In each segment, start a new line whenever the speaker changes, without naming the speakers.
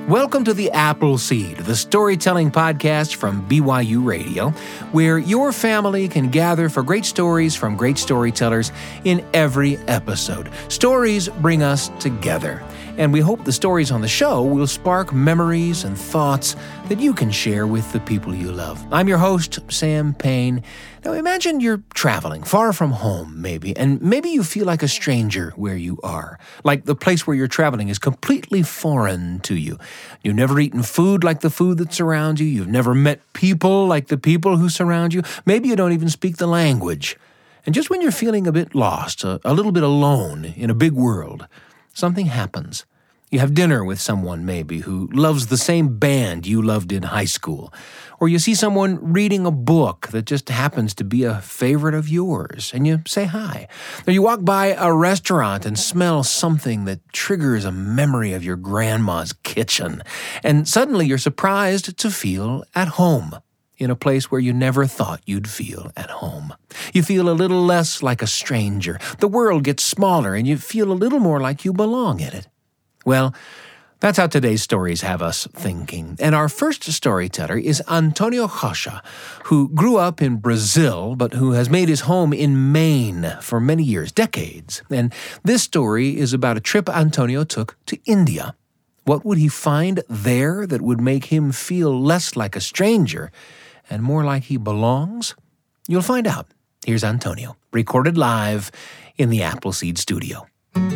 Welcome to the Appleseed, the storytelling podcast from BYU Radio, where your family can gather for great stories from great storytellers in every episode. Stories bring us together, and we hope the stories on the show will spark memories and thoughts that you can share with the people you love. I'm your host, Sam Payne. Now imagine you're traveling far from home, maybe, and maybe you feel like a stranger where you are, like the place where you're traveling is completely foreign to you. You've never eaten food like the food that surrounds you. You've never met people like the people who surround you. Maybe you don't even speak the language. And just when you're feeling a bit lost, a little bit alone in a big world, something happens. You have dinner with someone, maybe, who loves the same band you loved in high school. Or you see someone reading a book that just happens to be a favorite of yours, and you say hi. Or you walk by a restaurant and smell something that triggers a memory of your grandma's kitchen. And suddenly you're surprised to feel at home in a place where you never thought you'd feel at home. You feel a little less like a stranger. The world gets smaller, and you feel a little more like you belong in it. Well, that's how today's stories have us thinking. And our first storyteller is Antonio Rocha, who grew up in Brazil, but who has made his home in Maine for many years, decades. And this story is about a trip Antonio took to India. What would he find there that would make him feel less like a stranger and more like he belongs? You'll find out. Here's Antonio, recorded live in the Appleseed studio.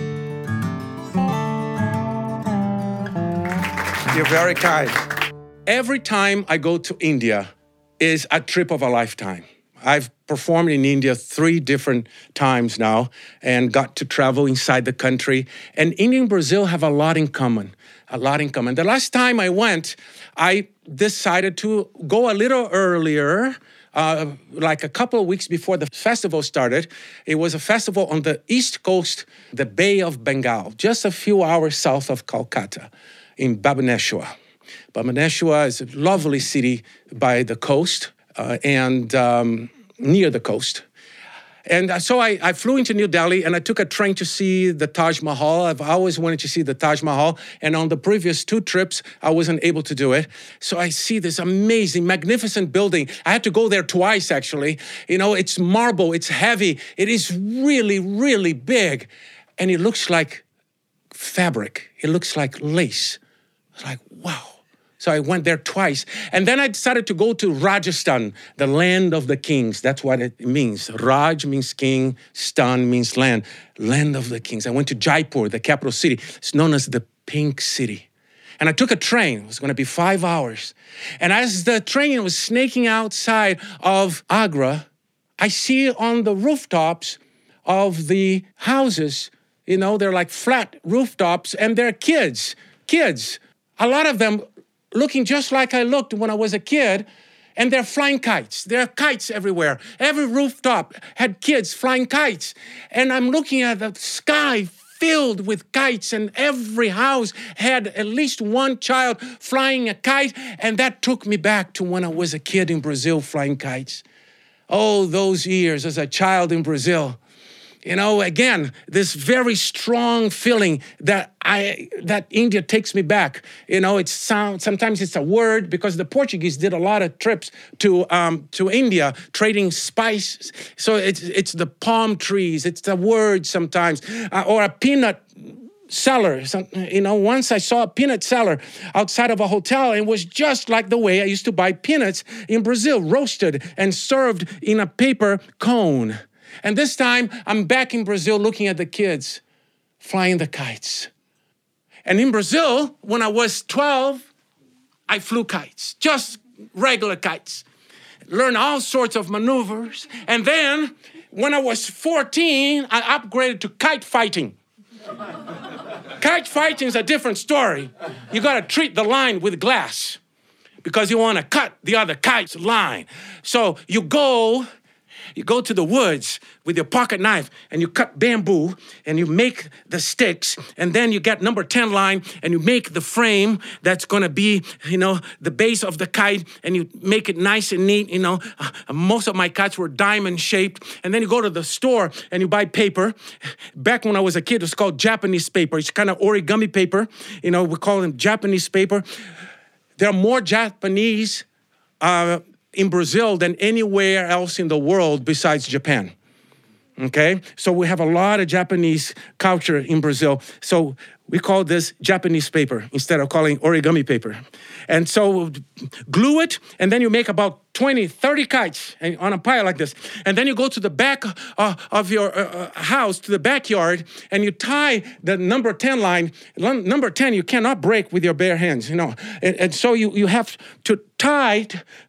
You're very kind. Every time I go to India is a trip of a lifetime. I've performed in India 3 different times now and got to travel inside the country. And India and Brazil have a lot in common. The last time I went, I decided to go a little earlier, like a couple of weeks before the festival started. It was a festival on the East Coast, the Bay of Bengal, just a few hours south of Calcutta, in Bhubaneswar. Bhubaneswar is a lovely city by the coast and near the coast. And so I flew into New Delhi and I took a train to see the Taj Mahal. I've always wanted to see the Taj Mahal. And on the previous 2 trips, I wasn't able to do it. So I see this amazing, magnificent building. I had to go there twice, actually. You know, it's marble, it's heavy. It is really, really big. And it looks like fabric. It looks like lace. I was like, wow. So I went there twice. And then I decided to go to Rajasthan, the land of the kings. That's what it means. Raj means king, Stan means land. Land of the kings. I went to Jaipur, the capital city. It's known as the Pink City. And I took a train. It was going to be 5 hours. And as the train was snaking outside of Agra, I see on the rooftops of the houses, you know, they're like flat rooftops, and they're kids. A lot of them looking just like I looked when I was a kid, and they're flying kites. There are kites everywhere. Every rooftop had kids flying kites. And I'm looking at the sky filled with kites, and every house had at least one child flying a kite, and that took me back to when I was a kid in Brazil flying kites. Oh, those years as a child in Brazil. You know, again, this very strong feeling that India takes me back. You know, sometimes it's a word, because the Portuguese did a lot of trips to India trading spices. So it's the palm trees, it's the word sometimes, or a peanut seller. You know, once I saw a peanut seller outside of a hotel, and it was just like the way I used to buy peanuts in Brazil, roasted and served in a paper cone. And this time, I'm back in Brazil looking at the kids flying the kites. And in Brazil, when I was 12, I flew kites, just regular kites. Learned all sorts of maneuvers. And then, when I was 14, I upgraded to kite fighting. Kite fighting is a different story. You got to treat the line with glass, because you want to cut the other kite's line. So you go You go to the woods with your pocket knife and you cut bamboo and you make the sticks, and then you get number 10 line and you make the frame that's going to be, the base of the kite, and you make it nice and neat. Most of my kites were diamond shaped. And then you go to the store and you buy paper. Back when I was a kid, it was called Japanese paper. It's kind of origami paper. We call them Japanese paper. There are more Japanese in Brazil than anywhere else in the world besides Japan. Okay? So we have a lot of Japanese culture in Brazil. So we call this Japanese paper instead of calling origami paper. And so glue it, and then you make about 20, 30 kites on a pile like this. And then you go to the back of your house, to the backyard, and you tie the number 10 line. Number 10 you cannot break with your bare hands, And so you have to tie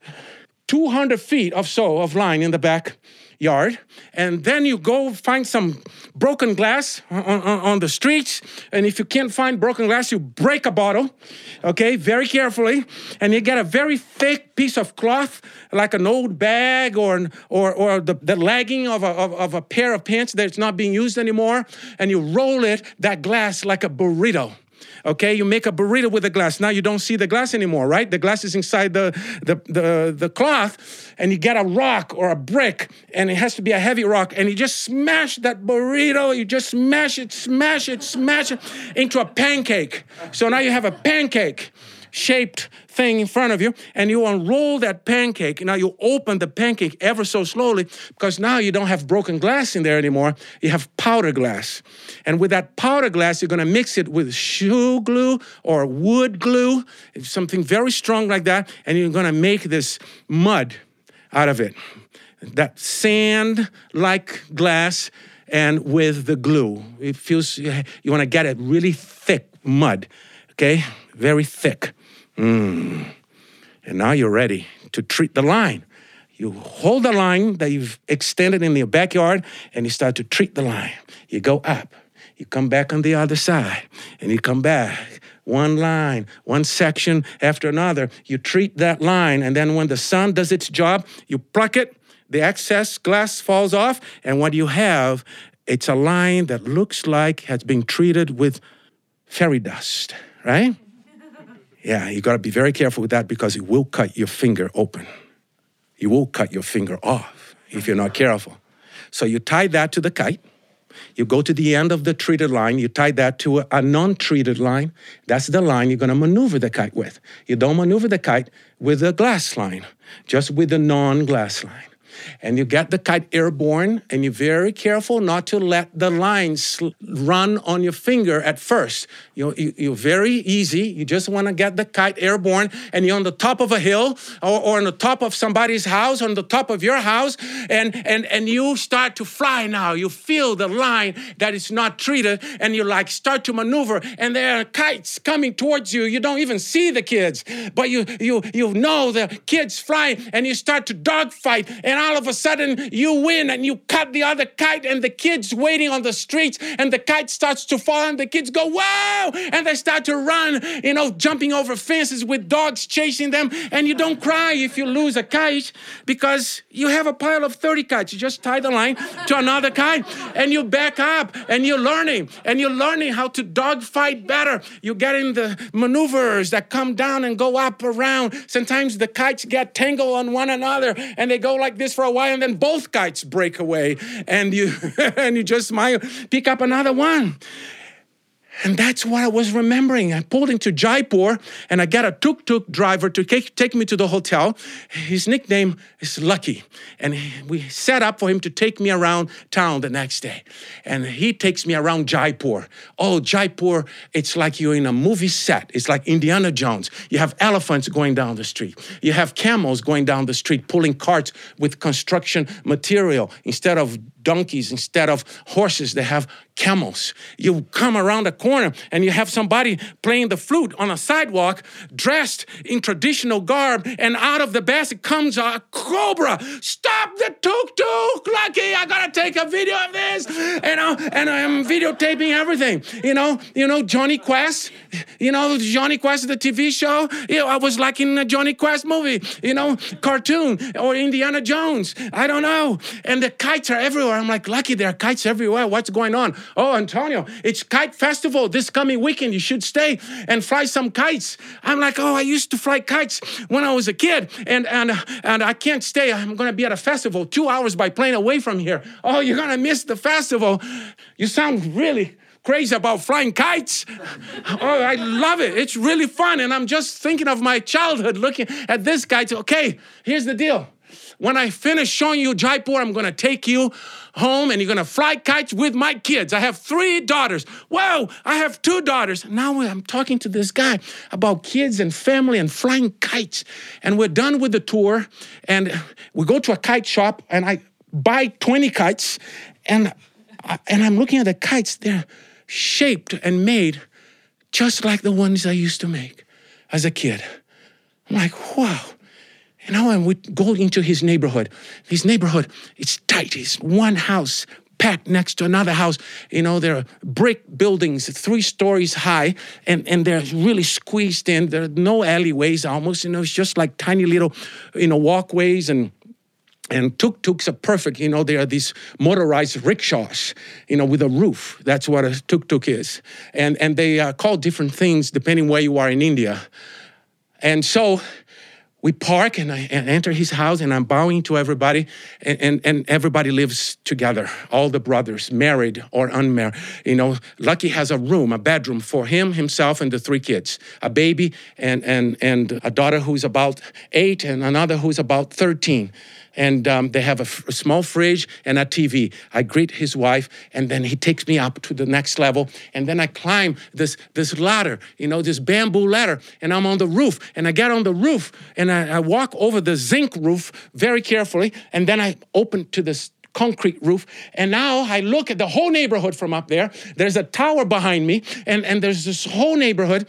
200 feet or so of line in the backyard, and then you go find some broken glass on the streets, and if you can't find broken glass, you break a bottle, okay, very carefully, and you get a very thick piece of cloth, like an old bag or the legging of a pair of pants that's not being used anymore, and you roll that glass like a burrito. Okay, you make a burrito with the glass. Now you don't see the glass anymore, right? The glass is inside the cloth, and you get a rock or a brick, and it has to be a heavy rock, and you just smash that burrito. You just smash it into a pancake. So now you have a pancake-shaped thing in front of you, and you unroll that pancake. Now you open the pancake ever so slowly, because now you don't have broken glass in there anymore. You have powder glass. And with that powder glass, you're going to mix it with shoe glue or wood glue, something very strong like that, and you're going to make this mud out of it. That sand-like glass, and with the glue. It feels, you want to get it really thick mud, okay? Very thick. And now you're ready to treat the line. You hold the line that you've extended in your backyard, and you start to treat the line. You go up. You come back on the other side, and you come back. One line, one section after another. You treat that line, and then when the sun does its job, you pluck it, the excess glass falls off, and what you have, it's a line that looks like has been treated with fairy dust, right? Yeah, you got to be very careful with that, because it will cut your finger open. You will cut your finger off if you're not careful. So you tie that to the kite. You go to the end of the treated line. You tie that to a non-treated line. That's the line you're going to maneuver the kite with. You don't maneuver the kite with a glass line, just with the non-glass line. And you get the kite airborne, and you're very careful not to let the lines run on your finger at first. You're very easy. You just want to get the kite airborne, and you're on the top of a hill or on the top of somebody's house, on the top of your house, and you start to fly now. You feel the line that is not treated, and you start to maneuver, and there are kites coming towards you. You don't even see the kids, but you know the kids flying, and you start to dogfight, and all of a sudden you win, and you cut the other kite, and the kids waiting on the streets, and the kite starts to fall, and the kids go, wow, and they start to run, jumping over fences with dogs chasing them, and you don't cry if you lose a kite, because you have a pile of 30 kites. You just tie the line to another kite, and you back up, and you're learning how to dogfight better. You're getting the maneuvers that come down and go up around. Sometimes the kites get tangled on one another, and they go like this for a while, and then both kites break away, and you just smile, pick up another one. And that's what I was remembering. I pulled into Jaipur, and I got a tuk-tuk driver to take me to the hotel. His nickname is Lucky. And we set up for him to take me around town the next day. And he takes me around Jaipur. Oh, Jaipur, it's like you're in a movie set. It's like Indiana Jones. You have elephants going down the street. You have camels going down the street, pulling carts with construction material. Instead of donkeys, instead of horses, they have camels. You come around a corner, and you have somebody playing the flute on a sidewalk, dressed in traditional garb, and out of the basket comes a cobra. Stop! stop the tuk-tuk, Lucky. I gotta take a video of this. And I'm videotaping everything. You know, Johnny Quest. You know, Johnny Quest, the TV show. You know, I was like in a Johnny Quest movie. You know, cartoon or Indiana Jones. I don't know. And the kites are everywhere. I'm like, Lucky, there are kites everywhere. What's going on? Oh, Antonio, it's Kite Festival this coming weekend. You should stay and fly some kites. I'm like, oh, I used to fly kites when I was a kid, and I can't stay. I'm going to be at a festival 2 hours by plane away from here. Oh, you're going to miss the festival. You sound really crazy about flying kites. Oh, I love it. It's really fun, and I'm just thinking of my childhood looking at this guy. Okay, here's the deal. When I finish showing you Jaipur, I'm going to take you home and you're going to fly kites with my kids. I have 3 daughters. Whoa, I have 2 daughters. Now I'm talking to this guy about kids and family and flying kites. And we're done with the tour. And we go to a kite shop and I buy 20 kites. And I'm looking at the kites. They're shaped and made just like the ones I used to make as a kid. I'm like, wow. And now I would go into his neighborhood. His neighborhood, it's tight. It's one house packed next to another house. You know, there are brick buildings, 3 stories high, and they're really squeezed in. There are no alleyways almost. You know, it's just like tiny little, walkways and tuk-tuks are perfect. You know, they are these motorized rickshaws, with a roof. That's what a tuk-tuk is. And they are called different things depending where you are in India. And so we park and I enter his house and I'm bowing to everybody and everybody lives together. All the brothers, married or unmarried. Lucky has a bedroom for him, himself, and the 3 kids. A baby and a daughter who's about 8 and another who's about 13. And they have a small fridge and a TV. I greet his wife, and then he takes me up to the next level. And then I climb this ladder, this bamboo ladder, and I'm on the roof. And I get on the roof, and I walk over the zinc roof very carefully, and then I open to this concrete roof. And now I look at the whole neighborhood from up there. There's a tower behind me, and there's this whole neighborhood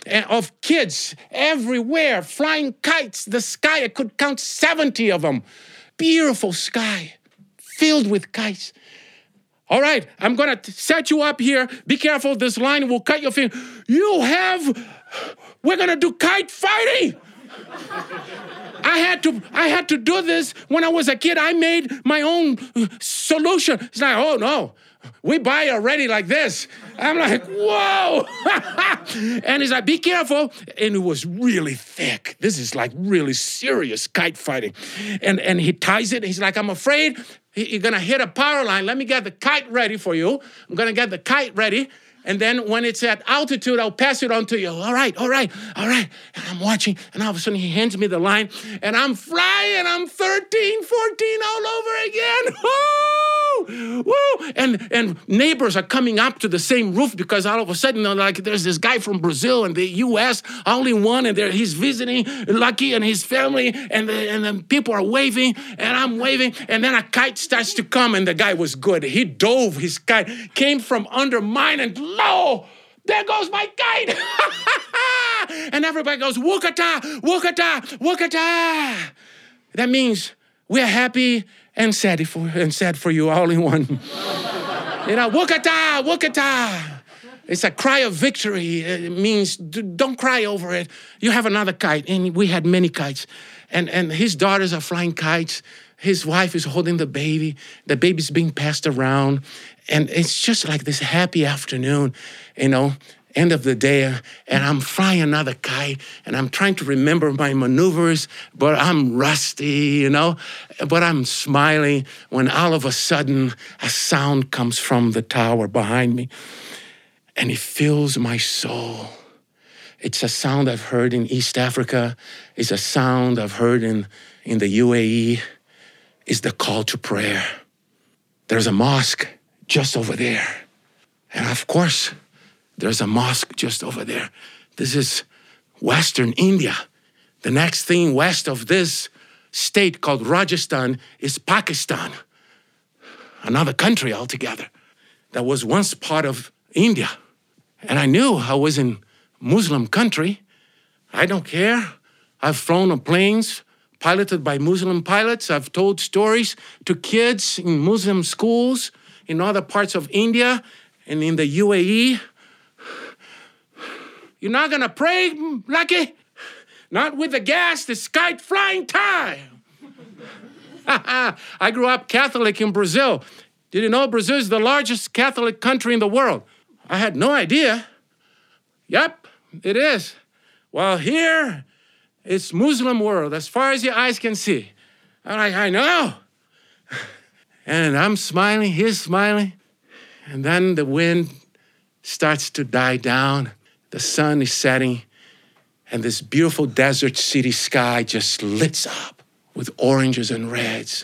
of kids everywhere, flying kites. The sky, I could count 70 of them. Beautiful sky, filled with kites. All right, I'm going to set you up here. Be careful, this line will cut your finger. We're going to do kite fighting. I had to do this when I was a kid. I made my own solution. It's like, oh no, we buy already like this. I'm like, whoa. And he's like, be careful. And it was really thick. This is like really serious kite fighting. And he ties it. He's like, I'm afraid you're going to hit a power line. Let me get the kite ready for you. I'm going to get the kite ready. And then when it's at altitude, I'll pass it on to you. All right. And I'm watching, and all of a sudden he hands me the line, and I'm flying. I'm 13, 14 all over again. Woo! Woo! And neighbors are coming up to the same roof because all of a sudden, there's this guy from Brazil and the U.S., only one, and he's visiting Lucky and his family, and the people are waving, and I'm waving, and then a kite starts to come, and the guy was good. He dove, his kite came from under mine, and lo, there goes my kite. And everybody goes, wukata, wukata, wukata. That means we're happy and sad for you all in one. Wukata, wukata. It's a cry of victory. It means don't cry over it. You have another kite. And we had many kites. And his daughters are flying kites. His wife is holding the baby. The baby's being passed around. And it's just like this happy afternoon, end of the day, and I'm flying another kite, and I'm trying to remember my maneuvers, but I'm rusty, but I'm smiling when all of a sudden a sound comes from the tower behind me, and it fills my soul. It's a sound I've heard in East Africa. It's a sound I've heard in the UAE. It's the call to prayer. There's a mosque just over there. And of course, there's a mosque just over there. This is Western India. The next thing west of this state called Rajasthan is Pakistan, another country altogether that was once part of India. And I knew I was in Muslim country. I don't care. I've flown on planes, piloted by Muslim pilots. I've told stories to kids in Muslim schools in other parts of India and in the UAE. You're not gonna pray, Lucky? Not with the gas, the kite flying time. I grew up Catholic in Brazil. Did you know Brazil is the largest Catholic country in the world? I had no idea. Yep, it is. Well, here, it's Muslim world as far as your eyes can see. I'm like, I know. And I'm smiling, he's smiling. And then the wind starts to die down. The sun is setting. And this beautiful desert city sky just lights up with oranges and reds.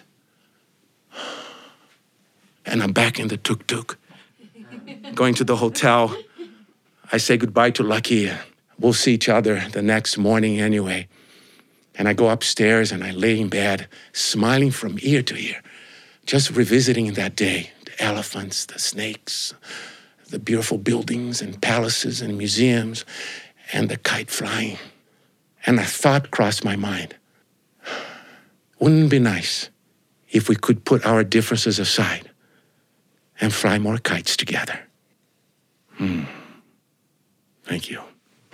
And I'm back in the tuk-tuk, going to the hotel. I say goodbye to Lucky. We'll see each other the next morning anyway. And I go upstairs and I lay in bed, smiling from ear to ear, just revisiting that day, the elephants, the snakes, the beautiful buildings and palaces and museums, and the kite flying. And a thought crossed my mind. Wouldn't it be nice if we could put our differences aside and fly more kites together? Thank you.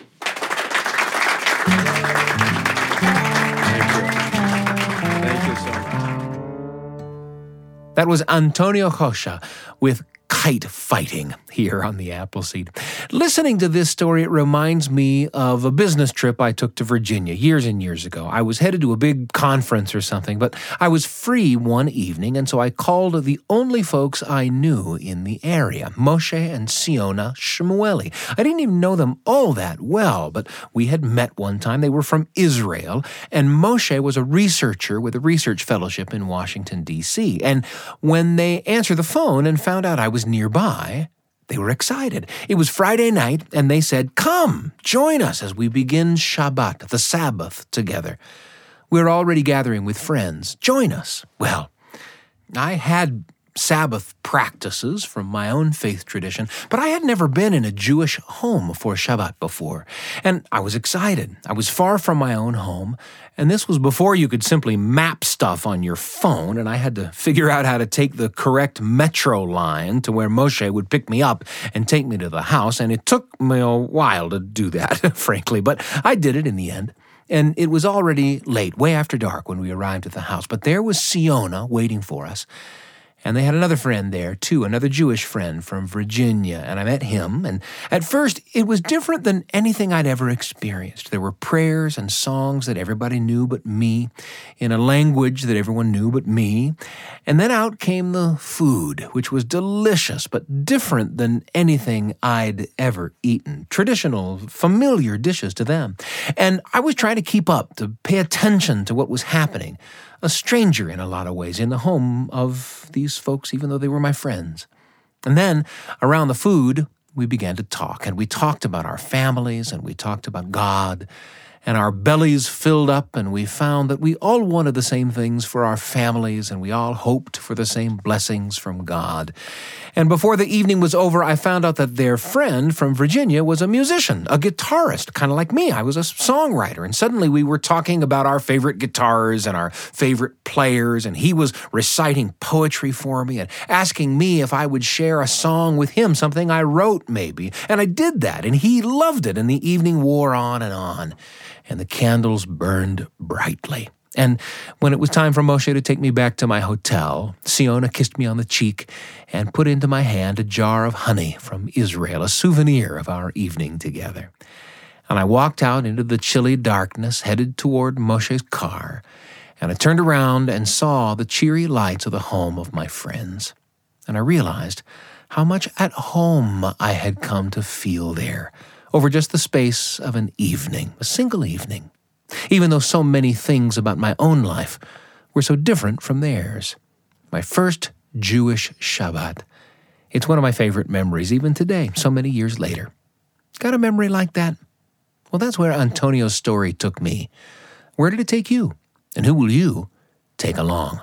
Thank you so much.
That was Antonio Rocha with Kite Fighting here on the Appleseed. Listening to this story, it reminds me of a business trip I took to Virginia years and years ago. I was headed to a big conference or something, but I was free one evening, and so I called the only folks I knew in the area, Moshe and Siona Shmueli. I didn't even know them all that well, but we had met one time. They were from Israel, and Moshe was a researcher with a research fellowship in Washington, D.C. And when they answered the phone and found out I was nearby, they were excited. It was Friday night, and they said, "Come, join us as we begin Shabbat, the Sabbath, together. We're already gathering with friends. Join us." Well, I had Sabbath practices from my own faith tradition, but I had never been in a Jewish home for Shabbat before, and I was excited. I was far from my own home, and this was before you could simply map stuff on your phone, and I had to figure out how to take the correct metro line to where Moshe would pick me up and take me to the house, and it took me a while to do that, frankly, but I did it in the end. And it was already late, way after dark, when we arrived at the house, but there was Siona waiting for us. And they had another friend there, too, another Jewish friend from Virginia, and I met him. And at first, it was different than anything I'd ever experienced. There were prayers and songs that everybody knew but me, in a language that everyone knew but me. And then out came the food, which was delicious, but different than anything I'd ever eaten. Traditional, familiar dishes to them. And I was trying to keep up, to pay attention to what was happening. A stranger in a lot of ways in the home of these folks, even though they were my friends. And then, around the food, we began to talk, and we talked about our families, and we talked about God, and our bellies filled up, and we found that we all wanted the same things for our families, and we all hoped for the same blessings from God. And before the evening was over, I found out that their friend from Virginia was a musician, a guitarist, kind of like me. I was a songwriter, and suddenly we were talking about our favorite guitars and our favorite players, and he was reciting poetry for me and asking me if I would share a song with him, something I wrote maybe. And I did that, and he loved it, and the evening wore on, and the candles burned brightly. And when it was time for Moshe to take me back to my hotel, Siona kissed me on the cheek and put into my hand a jar of honey from Israel, a souvenir of our evening together. And I walked out into the chilly darkness, headed toward Moshe's car, and I turned around and saw the cheery lights of the home of my friends. And I realized how much at home I had come to feel there, over just the space of an evening, a single evening, even though so many things about my own life were so different from theirs. My first Jewish Shabbat. It's one of my favorite memories, even today, so many years later. Got a memory like that? Well, that's where Antonio's story took me. Where did it take you? And who will you take along?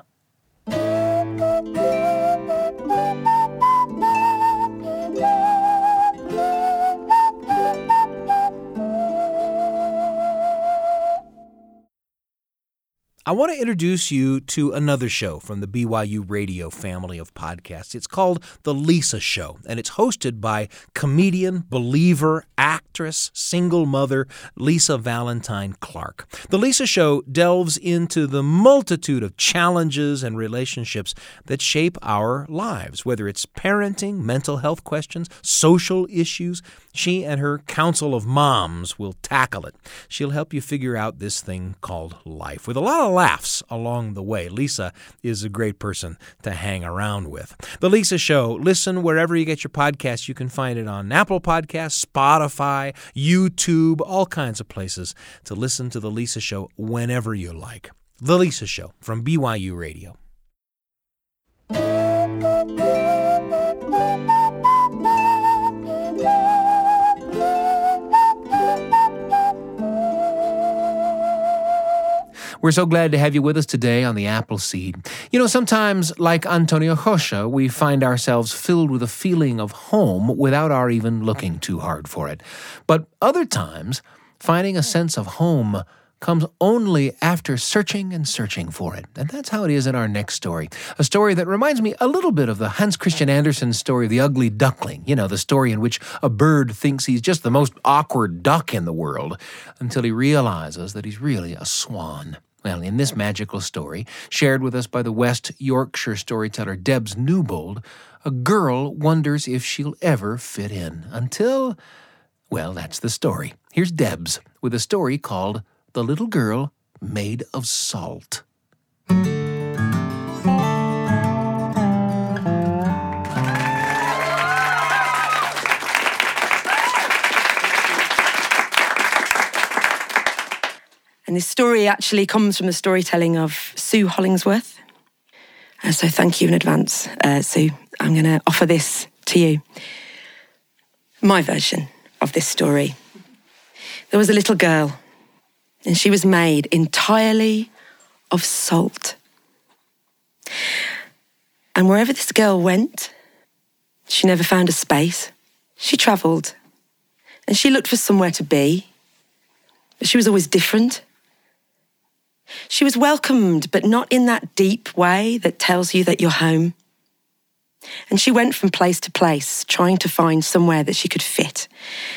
I want to introduce you to another show from the BYU Radio family of podcasts. It's called The Lisa Show, and it's hosted by comedian, believer, actress, single mother Lisa Valentine Clark. The Lisa Show delves into the multitude of challenges and relationships that shape our lives, whether it's parenting, mental health questions, social issues. She and her council of moms will tackle it. She'll help you figure out this thing called life with a lot of laughs along the way. Lisa is a great person to hang around with. The Lisa Show, listen wherever you get your podcasts. You can find it on Apple Podcasts, Spotify, YouTube, all kinds of places to listen to The Lisa Show whenever you like. The Lisa Show from BYU Radio. We're so glad to have you with us today on the Appleseed. You know, sometimes, like Antonio Rocha, we find ourselves filled with a feeling of home without our even looking too hard for it. But other times, finding a sense of home comes only after searching and searching for it. And that's how it is in our next story. A story that reminds me a little bit of the Hans Christian Andersen story of The Ugly Duckling. You know, the story in which a bird thinks he's just the most awkward duck in the world until he realizes that he's really a swan. Well, in this magical story, shared with us by the West Yorkshire storyteller Debs Newbold, a girl wonders if she'll ever fit in until, well, that's the story. Here's Debs with a story called The Little Girl Made of Salt.
And this story actually comes from the storytelling of Sue Hollingsworth. So thank you in advance, Sue. I'm going to offer this to you. My version of this story. There was a little girl, and she was made entirely of salt. And wherever this girl went, she never found a space. She travelled, and she looked for somewhere to be. But she was always different. She was welcomed, but not in that deep way that tells you that you're home. And she went from place to place, trying to find somewhere that she could fit.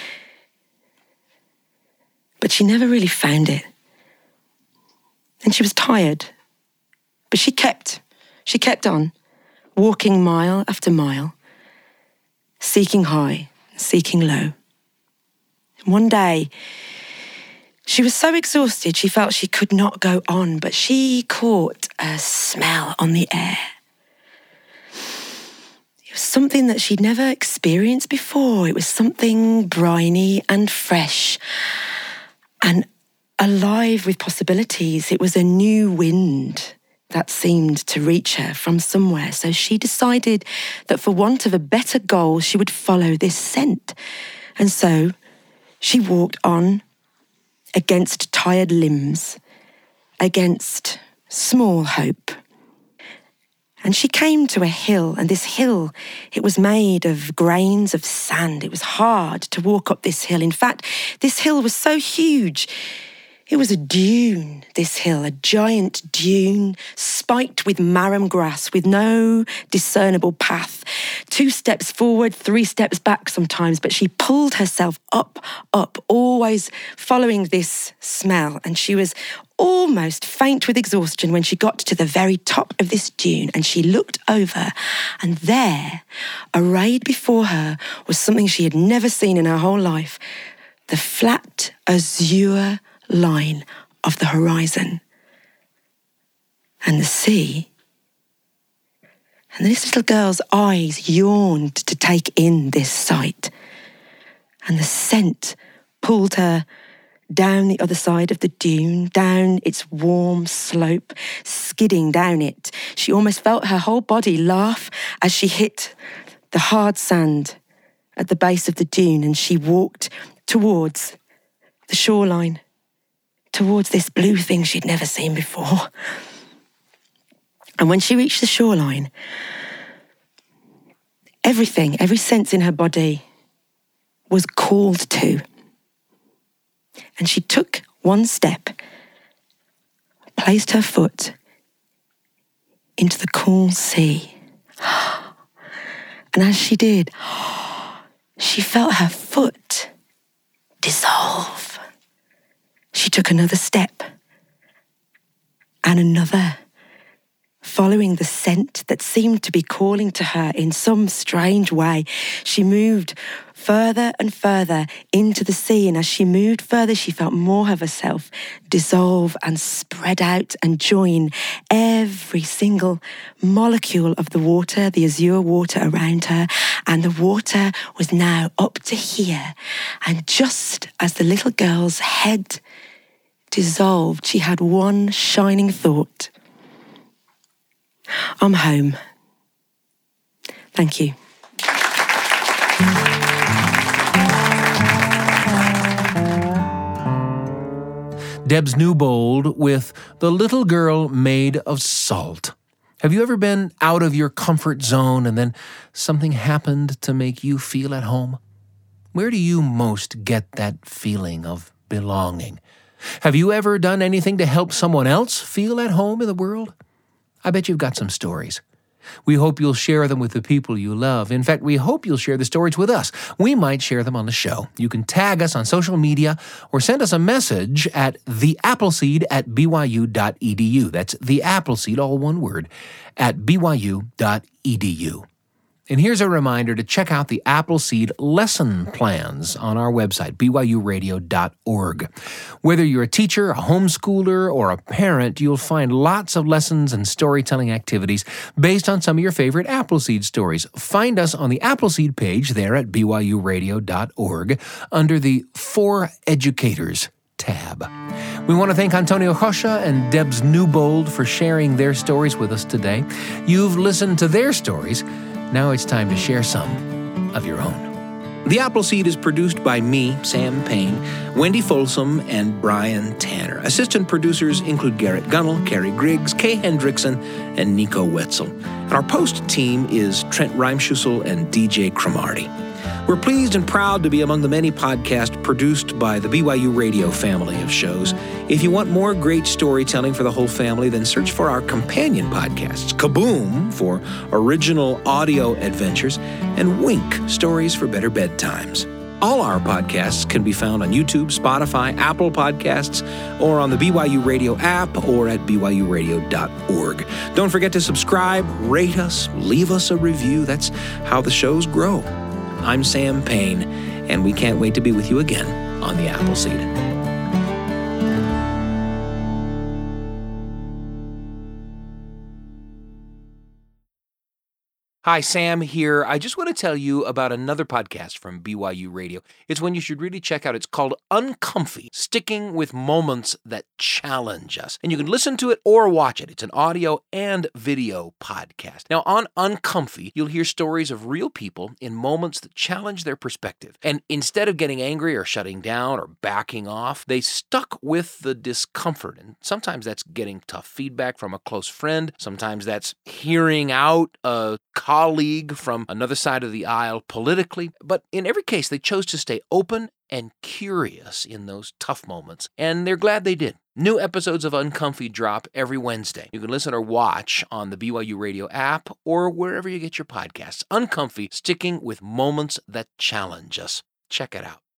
But she never really found it. And she was tired. But she kept on, walking mile after mile, seeking high, seeking low. And one day, she was so exhausted she felt she could not go on, but she caught a smell on the air. It was something that she'd never experienced before. It was something briny and fresh and alive with possibilities. It was a new wind that seemed to reach her from somewhere. So she decided that for want of a better goal, she would follow this scent. And so she walked on against tired limbs, against small hope. And she came to a hill, and this hill, it was made of grains of sand. It was hard to walk up this hill. In fact, this hill was so huge. It was a dune, this hill, a giant dune, spiked with marram grass, with no discernible path. 2 steps forward, 3 steps back sometimes, but she pulled herself up, always following this smell. And she was almost faint with exhaustion when she got to the very top of this dune, and she looked over, and there, arrayed before her, was something she had never seen in her whole life, the flat azure line of the horizon and the sea. And this little girl's eyes yawned to take in this sight. And the scent pulled her down the other side of the dune, down its warm slope, skidding down it. She almost felt her whole body laugh as she hit the hard sand at the base of the dune, and she walked towards the shoreline, towards this blue thing she'd never seen before. And when she reached the shoreline, everything, every sense in her body was called to. And she took one step placed her foot into the cool sea. And as she did, she felt her foot dissolve. She took another step and another, following the scent that seemed to be calling to her in some strange way. She moved further and further into the sea, and as she moved further, she felt more of herself dissolve and spread out and join every single molecule of the water, the azure water around her, and the water was now up to here. And just as the little girl's head dissolved, she had one shining thought. I'm home. Thank you.
Debs Newbold with The Little Girl Made of Salt. Have you ever been out of your comfort zone and then something happened to make you feel at home? Where do you most get that feeling of belonging? Have you ever done anything to help someone else feel at home in the world? I bet you've got some stories. We hope you'll share them with the people you love. In fact, we hope you'll share the stories with us. We might share them on the show. You can tag us on social media or send us a message at theappleseed@byu.edu. That's the Appleseed, all one word, at byu.edu. And here's a reminder to check out the Appleseed lesson plans on our website, byuradio.org. Whether you're a teacher, a homeschooler, or a parent, you'll find lots of lessons and storytelling activities based on some of your favorite Appleseed stories. Find us on the Appleseed page there at byuradio.org under the For Educators tab. We want to thank Antonio Rocha and Debs Newbold for sharing their stories with us today. You've listened to their stories. Now it's time to share some of your own. The Appleseed is produced by me, Sam Payne, Wendy Folsom, and Brian Tanner. Assistant producers include Garrett Gunnell, Carrie Griggs, Kay Hendrickson, and Nico Wetzel. And our post team is Trent Reimschussel and DJ Cromarty. We're pleased and proud to be among the many podcasts produced by the BYU Radio family of shows. If you want more great storytelling for the whole family, then search for our companion podcasts, Kaboom for original audio adventures, and Wink, stories for better bedtimes. All our podcasts can be found on YouTube, Spotify, Apple Podcasts, or on the BYU Radio app or at byuradio.org. Don't forget to subscribe, rate us, leave us a review. That's how the shows grow. I'm Sam Payne, and we can't wait to be with you again on the Appleseed. Hi, Sam here. I just want to tell you about another podcast from BYU Radio. It's one you should really check out. It's called Uncomfy, Sticking with Moments That Challenge Us. And you can listen to it or watch it. It's an audio and video podcast. Now, on Uncomfy, you'll hear stories of real people in moments that challenge their perspective. And instead of getting angry or shutting down or backing off, they stuck with the discomfort. And sometimes that's getting tough feedback from a close friend. Sometimes that's hearing out a colleague from another side of the aisle politically, but in every case, they chose to stay open and curious in those tough moments, and they're glad they did. New episodes of Uncomfy drop every Wednesday. You can listen or watch on the BYU Radio app or wherever you get your podcasts. Uncomfy, Sticking with Moments That Challenge Us. Check it out.